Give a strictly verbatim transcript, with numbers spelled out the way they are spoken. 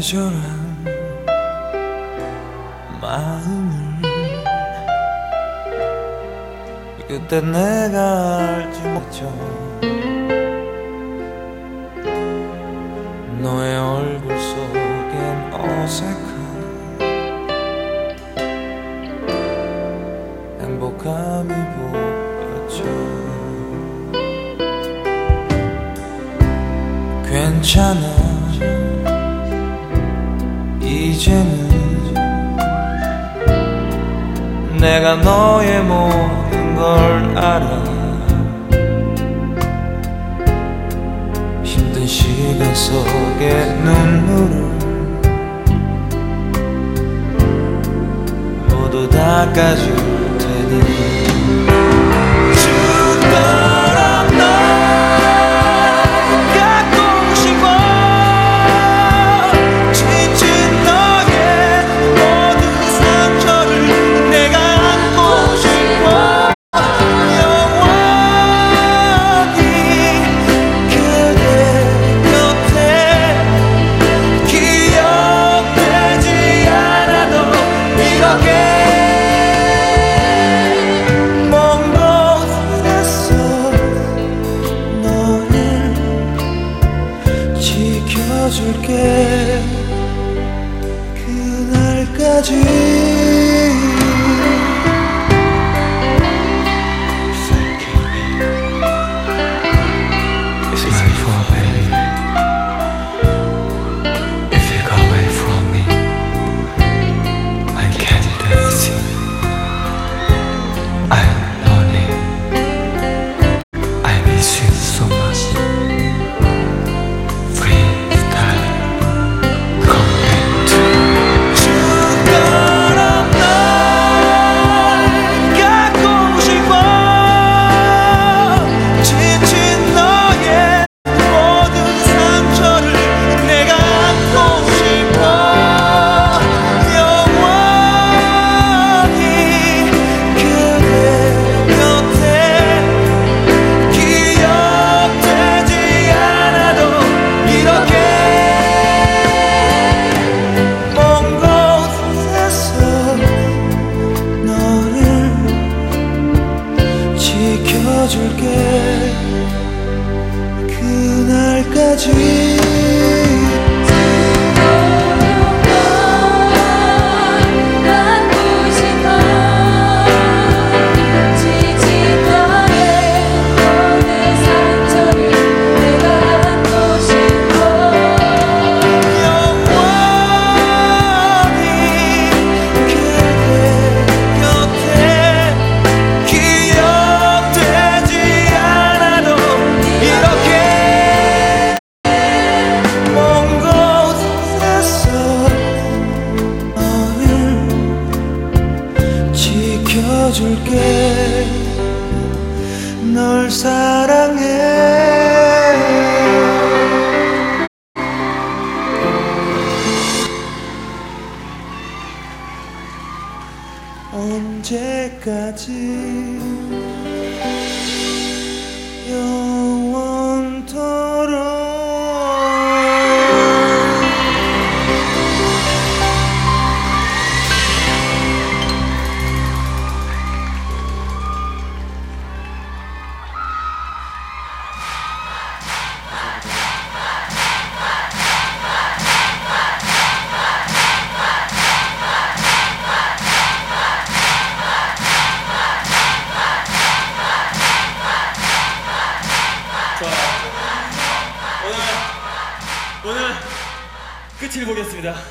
애절한 마음을 그때 내가 알지 못했죠. 너의 얼굴 속엔 어색한 행복함이 보였죠. 괜찮아, 이제는 내가 너의 모든 걸 알아. 힘든 시간 속에 눈물을 모두 닦아줄 테니 죽도록 널 갖고 싶어. 지친 너의 모든 상처를 내가 안고 싶어. 영원히 그대 곁에 기억되지 않아도 이렇게 먼 곳에서 너를 지켜줄게. 그날까지 It's my fault, baby. If you go away from me, I can't do anything. I'm lonely. I miss you so much. Please, darling, come back to me. 죽도록 널 갖고 싶어. 지친 너의 모든 상처를 내가 안고 싶어. 영원히 그대 곁에 기억되지 않아도 이렇게 먼 곳에서 너를 지켜줄게. 그날까지 갖고 싶어. 지친 너의 모든 상처를 내가 안고 싶어. 영원히 그대 곁에 기억되지 않아도 이렇게 먼 곳에서 너를 지켜줄게. 널 사랑해. 언제까지 영원토록 오늘 오늘 끝을 보겠습니다.